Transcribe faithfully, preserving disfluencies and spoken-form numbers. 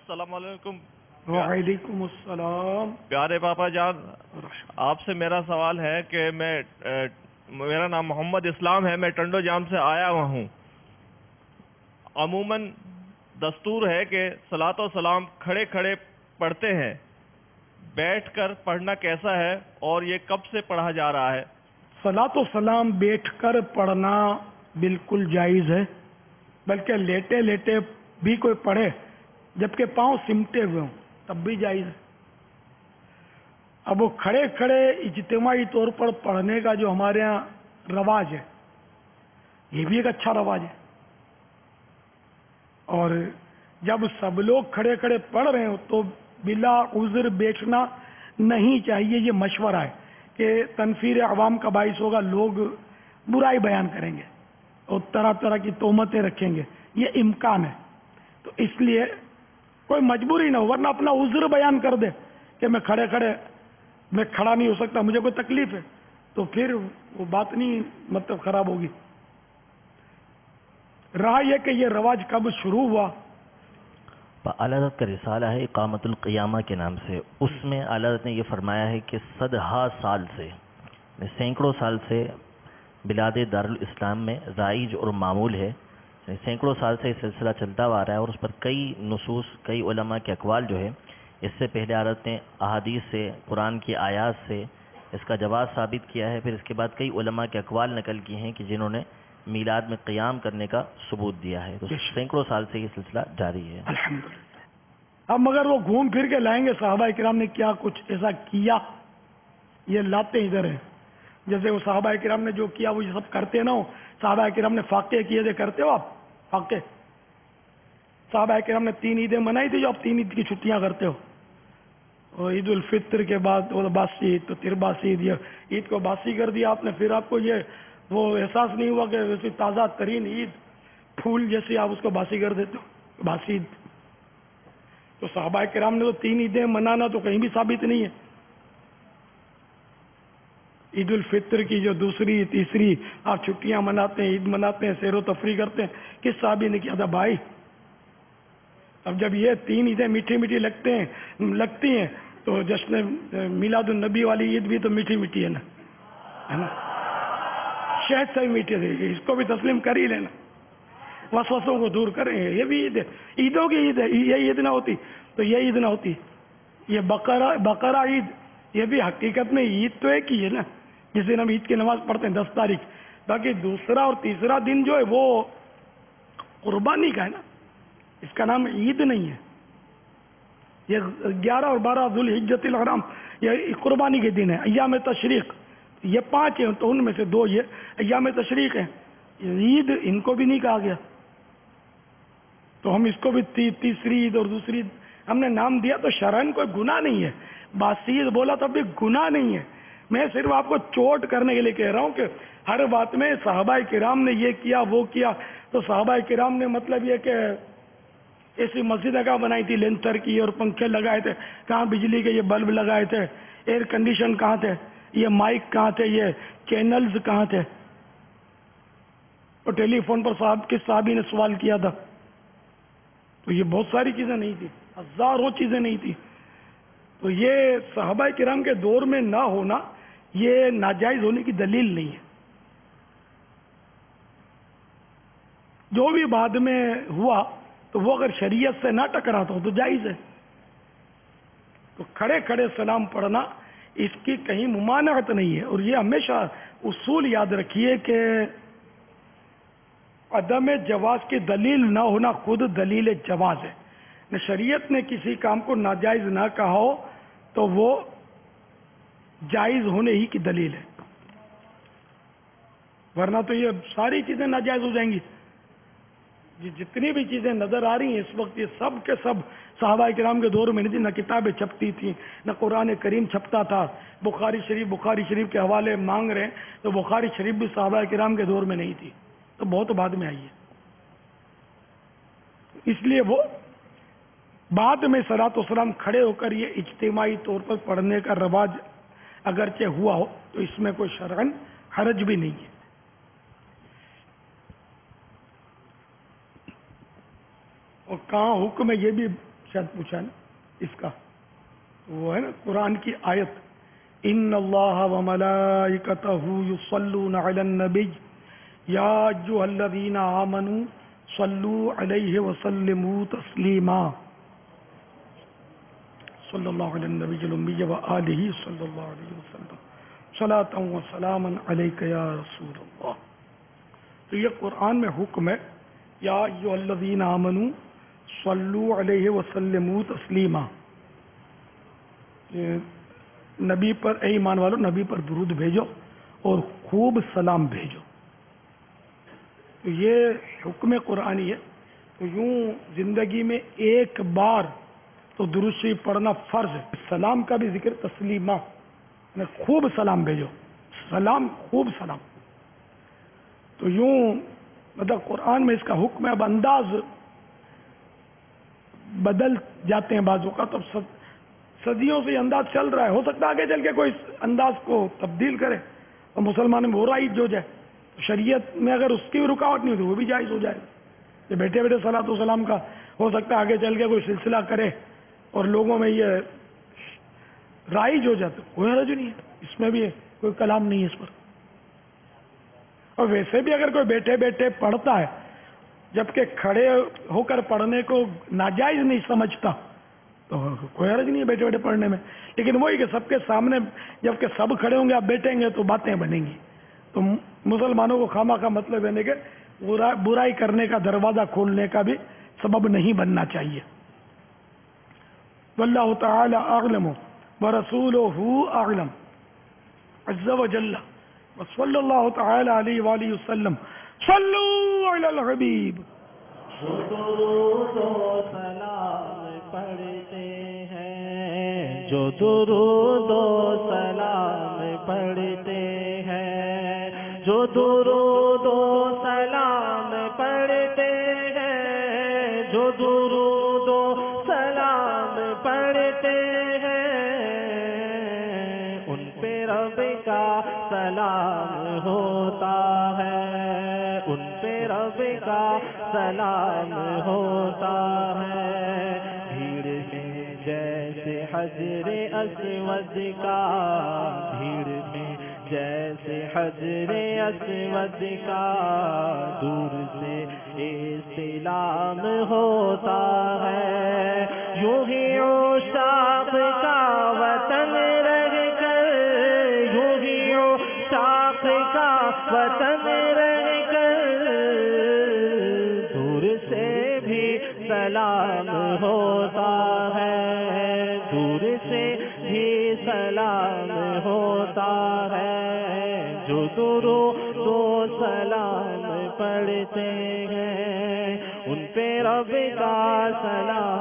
السلام علیکم. وعلیکم السلام. پیارے پاپا جان، آپ سے میرا سوال ہے کہ میں میرا نام محمد اسلام ہے، میں ٹنڈو جام سے آیا ہوا ہوں. عموماً دستور ہے کہ صلاۃ و سلام کھڑے کھڑے پڑھتے ہیں، بیٹھ کر پڑھنا کیسا ہے اور یہ کب سے پڑھا جا رہا ہے؟ صلاۃ و سلام بیٹھ کر پڑھنا بالکل جائز ہے، بلکہ لیٹے لیٹے بھی کوئی پڑھے جبکہ پاؤں سمٹے ہوئے ہوں تب بھی جائز ہے. اب وہ کھڑے کھڑے اجتماعی طور پر پڑھنے کا جو ہمارے ہاں رواج ہے، یہ بھی ایک اچھا رواج ہے. اور جب سب لوگ کھڑے کھڑے پڑھ رہے ہوں تو بلا عذر بیٹھنا نہیں چاہیے. یہ مشورہ ہے کہ تنفیر عوام کا باعث ہوگا، لوگ برائی بیان کریں گے اور طرح طرح کی تہمتیں رکھیں گے، یہ امکان ہے. تو اس لیے کوئی مجبوری نہ ہو، ورنہ اپنا عذر بیان کر دے کہ میں کھڑے کھڑے میں کھڑا نہیں ہو سکتا، مجھے کوئی تکلیف ہے، تو پھر وہ بات نہیں مطلب خراب ہوگی. رہا یہ کہ یہ رواج کب شروع ہوا، اعلیٰ حضرت کا رسالہ ہے اقامت القیامہ کے نام سے. اس میں اعلیٰ حضرت نے یہ فرمایا ہے کہ صدہا سال سے، سینکڑوں سال سے بلاد دارالاسلام میں رائج اور معمول ہے. سینکڑوں سال سے یہ سلسلہ چلتا ہوا آ رہا ہے اور اس پر کئی نصوص، کئی علماء کے اقوال جو ہے، اس سے پہلے حضرت نے احادیث سے، قرآن کی آیات سے اس کا جواز ثابت کیا ہے. پھر اس کے بعد کئی علماء کے اقوال نقل کیے ہیں کہ جنہوں نے میلاد میں قیام کرنے کا ثبوت دیا ہے. تو سینکڑوں سال سے یہ سلسلہ جاری ہے. الحمدللہ. اب مگر وہ گھوم پھر کے لائیں گے صحابہ کرام نے کیا کچھ ایسا کیا، یہ لاتے ادھر ہیں. جیسے وہ صحابہ کرام نے جو کیا وہ یہ سب کرتے نہ ہو. صحابہ کرام نے فاقے کیے تھے، کرتے ہو آپ فاقے؟ صحابہ کرام نے تین عیدیں منائی تھی جو آپ تین عید کی چھٹیاں کرتے ہو. اور عید الفطر کے بعد وہ باسی عید، تو پھر باسی عید، یہ عید کو باسی کر دیا آپ نے. پھر آپ کو یہ وہ احساس نہیں ہوا کہ ویسی تازہ ترین عید پھول جیسی آپ اس کو باسی کر دیتے ہو، باسی عید. تو صحابہ کرام نے تو تین عیدیں منانا تو کہیں بھی ثابت نہیں ہے. عید الفطر کی جو دوسری تیسری آپ چھٹیاں مناتے ہیں، عید مناتے ہیں، سیر و تفریح کرتے ہیں، کس صحابی نے کیا تھا بھائی؟ اب جب یہ تین عیدیں میٹھی میٹھی لگتے ہیں لگتی ہیں تو جشن میلاد النبی والی عید بھی تو میٹھی میٹھی ہے نا، ہے نا؟ شہد سے بھی میٹھی ہے، اس کو بھی تسلیم کر ہی لینا، وسوسوں کو دور کریں. یہ بھی عید ہے، عیدوں کی عید ہے. یہ عید نہ ہوتی تو یہ عید نہ ہوتی. یہ بقرہ بقرہ عید، یہ بھی حقیقت میں عید تو ایک ہی ہے نا، جس دن ہم عید کی نماز پڑھتے ہیں دس تاریخ. باقی دوسرا اور تیسرا دن جو ہے وہ قربانی کا ہے نا، اس کا نام عید نہیں ہے. یہ گیارہ اور بارہ ذوالحجۃ الحرام یہ قربانی کے دن ہے. ایام تشریق یہ پانچ ہیں تو ان میں سے دو یہ ایام تشریق ہیں. عید ان کو بھی نہیں کہا گیا، تو ہم اس کو بھی تی, تیسری عید اور دوسری عید ہم نے نام دیا تو شرعن کوئی گناہ نہیں ہے. باسی عید بولا تو بھی گناہ نہیں ہے. میں صرف آپ کو چوٹ کرنے کے لیے کہہ رہا ہوں کہ ہر بات میں صحابہ کرام نے یہ کیا وہ کیا. تو صحابہ کرام نے مطلب یہ کہ ایسی مسجدیں کہاں بنائی تھی لینتر کی اور پنکھے لگائے تھے، کہاں بجلی کے یہ بلب لگائے تھے، ایئر کنڈیشن کہاں تھے، یہ مائک کہاں تھے، یہ چینلز کہاں تھے. اور ٹیلی فون پر صاحب کس صحابی نے سوال کیا تھا. تو یہ بہت ساری چیزیں نہیں تھی، ہزاروں چیزیں نہیں تھی. تو یہ صحابہ کرام کے دور میں نہ ہونا یہ ناجائز ہونے کی دلیل نہیں ہے. جو بھی بعد میں ہوا تو وہ اگر شریعت سے نہ ٹکراتا ہو تو جائز ہے. تو کھڑے کھڑے سلام پڑھنا اس کی کہیں ممانعت نہیں ہے. اور یہ ہمیشہ اصول یاد رکھیے کہ عدم جواز کی دلیل نہ ہونا خود دلیل جواز ہے. شریعت نے کسی کام کو ناجائز نہ کہا ہو تو وہ جائز ہونے ہی کی دلیل ہے، ورنہ تو یہ ساری چیزیں ناجائز ہو جائیں گی. جتنی بھی چیزیں نظر آ رہی ہیں اس وقت یہ سب کے سب صحابہ کرام کے دور میں نہیں تھی. نہ کتابیں چھپتی تھیں، نہ قرآن کریم چھپتا تھا. بخاری شریف بخاری شریف کے حوالے مانگ رہے ہیں تو بخاری شریف بھی صحابہ کرام کے دور میں نہیں تھی، تو بہت بعد میں آئی ہے. اس لیے وہ بعد میں صلاۃ والسلام کھڑے ہو کر یہ اجتماعی طور پر پڑھنے کا رواج اگرچہ ہوا ہو تو اس میں کوئی شرعن حرج بھی نہیں ہے. اور کہاں حکم ہے یہ بھی شاید پوچھا نا اس کا، وہ ہے نا قرآن کی آیت، ان اللہ وملائکتہ یصلون علی النبی یا ایھا الذین آمنوا صلوا علیہ وسلموا تسلیما، صلی اللہ علی النبی الامی وآلہ صلی اللہ علیہ وسلم صلاۃ و سلاما علیک یا رسول اللہ۔ تو یہ قرآن میں حکم ہے، یا ایھا الذین آمنوا صلوا علیہ وسلموا تسلیما، نبی پر، اے ایمان والو نبی پر درود بھیجو اور خوب سلام بھیجو۔ تو یہ حکم قرآنی ہے۔ تو یوں زندگی میں ایک بار تو درود شریف پڑھنا فرض ہے۔ سلام کا بھی ذکر تسلیمہ، یعنی خوب سلام بھیجو، سلام خوب سلام۔ تو یوں مطلب قرآن میں اس کا حکم ہے۔ اب انداز بدل جاتے ہیں بعض اوقات، تو سب صدیوں سے یہ انداز چل رہا ہے، ہو سکتا ہے آگے چل کے کوئی اس انداز کو تبدیل کرے اور مسلمانوں میں وہ رائج جو جائے، شریعت میں اگر اس کی بھی رکاوٹ نہیں ہوتی وہ بھی جائز ہو جائے۔ یہ بیٹھے بیٹھے صلاۃ و سلام کا ہو سکتا ہے آگے چل کے کوئی سلسلہ کرے اور لوگوں میں یہ رائج ہو جاتا، کوئی حرج نہیں ہے، اس میں بھی کوئی کلام نہیں ہے اس پر۔ اور ویسے بھی اگر کوئی بیٹھے بیٹھے پڑھتا ہے جبکہ کھڑے ہو کر پڑھنے کو ناجائز نہیں سمجھتا تو کوئی حرج نہیں ہے بیٹھے بیٹھے پڑھنے میں، لیکن وہی کہ سب کے سامنے جبکہ سب کھڑے ہوں گے آپ بیٹھیں گے تو باتیں بنیں گی، تو مسلمانوں کو خواہ کا مطلب ہے کہ برائی کرنے کا دروازہ کھولنے کا بھی سبب نہیں بننا چاہیے۔ واللہ تعالی اعلم ورسولہ اعلم عز وجل وصلی اللہ تعالی علیہ وآلہ وسلم صلو علی الحبیب۔ جو درود و سلام پڑھتے ہیں، جو درود و سلام پڑھتے ہیں، جو درود و سلام پڑھتے ہیں، جو درود و سلام پڑھتے ہیں، ان پہ رب کا سلام ہوتا ہے، ان پہ رب کا سلام ہوتا ہے۔ بھیڑ میں جیسے حجر اسود کا، بھیڑ میں جیسے حجر اسود کا دور سے استلام ہوتا ہے، یوں ہی عشاق کا وطن رہ کر، یوں ہی عشاق کا وطن رہ کر دور سے بھی سلام ہوتا ہے، دور سے بھی سلام ہوتا ہے۔ جو درود و سلام پڑھتے ہیں ان پہ رب کا سلام